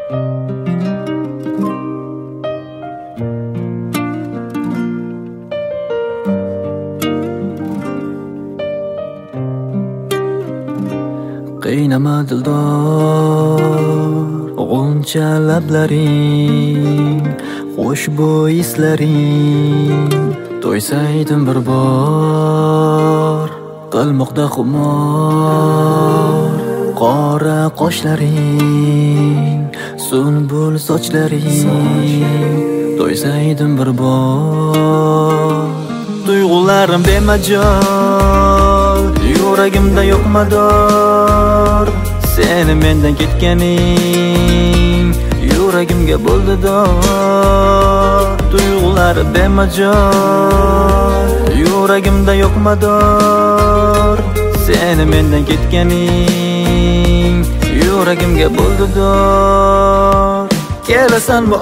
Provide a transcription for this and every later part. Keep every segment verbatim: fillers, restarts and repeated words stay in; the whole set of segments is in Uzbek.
Qiynama dildor g'uncha lablaring, xushbo'y islaring. To'ysaydim bir bor qilmoqda xumor, qora qoshlaring, sunbul sochlaring. To'ysaydim bir bor tuyg'ularim bemajol, yuragimda yo'q mador. Seni mendan ketganing yuragimga bo'ldi dor. Tuyg'ularim bemajol, yuragimda yo'q mador. Seni mendan ketganing yuragimga bo'ldi dor. Kelasanmi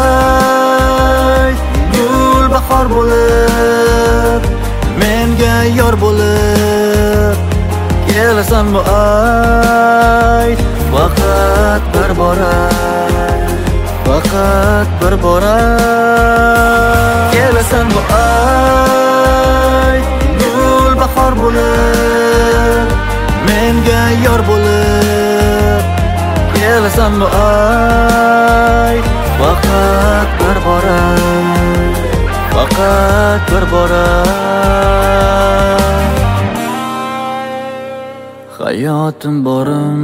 ay gul bahor bo'lib, menga yor bo'lib. Kelasanmi ay faqat bir bora, faqat bir bora. Kelasanmi ay gul bahor bo'lib, menga yor bo'lib. Kelasanmi ay faqat bir bora, faqat bir bora. Hayotim borim,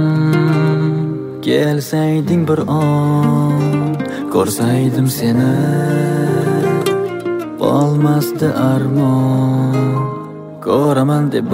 kelsayding bir on, ko'rsaydim seni, qolmasdi armon. Ko'raman deb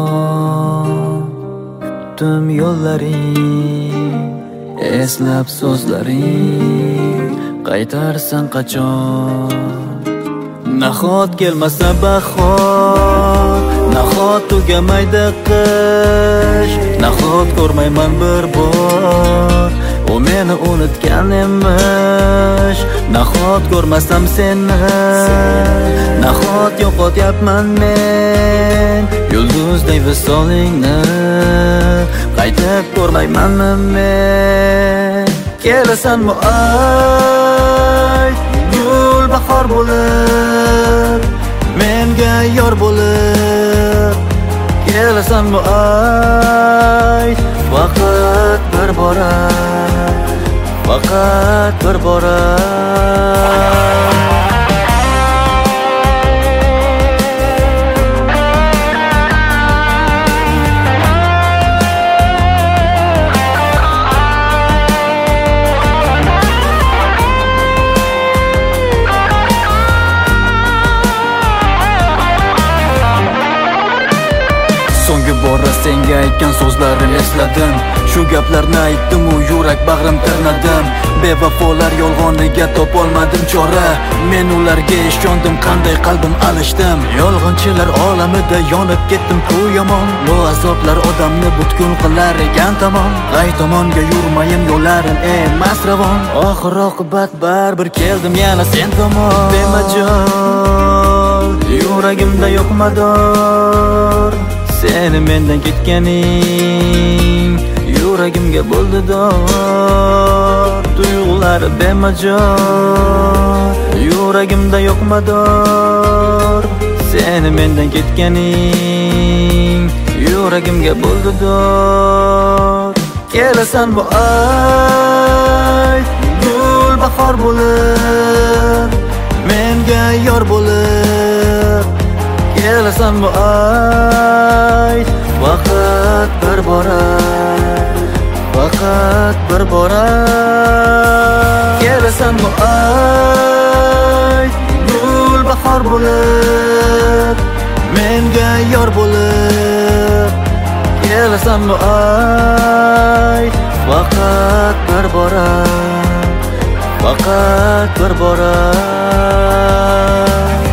kutdim yo'llaring, eslab so'zlaring. Qaytarsan qachon? Nahot kelmasa bahor, nahot tugamaydi qish, nahot ko'rmayman bir bor u meni unutgan emish. Nahot ko'rmasam seni, nahot yo'qotyapman men yulduzday visolingni, qaytib ko'rmaymanmi men? Kelasanmi ay gul bahor bo'lib, menga yor bo'lib. Kelasanmi ay faqat bir bora, faqat bir bora. So'nggi bora senga aytgan so'zlarim esladim. Shu gaplarni aytdim, u yurak bag'rim tirnadim. Bevafolar yolg'oniga topolmadim chora. Men ularga ishondim, qanday qalbim alishdim. Yolg'onchilar olamida yonib ketdim ku yomon. Bu azoblar odamni butkul qilar ekan tamom. G'ay tomonga yurmayin, yo'llarim emas ravon. Oxir oqibat baribir keldim yana sen tomon. Bemajol, yuragimda yo'q mador. Seni mendan ketganing yuragimga bo'ldi dor. Tuyg'ulari bemajol, yuragimda yo'q mador. Seni mendan ketganing yuragimga bo'ldi dor. Kelasanmi ay gul bahor bo'lib, menga yor bo'lib. Kelasanmi ay faqat bir bora, faqat bir bora. Kelasanmi ay gul bahor bo'lib, menga yor bo'lib. Kelasanmi ay faqat bir bora, faqat bir bora.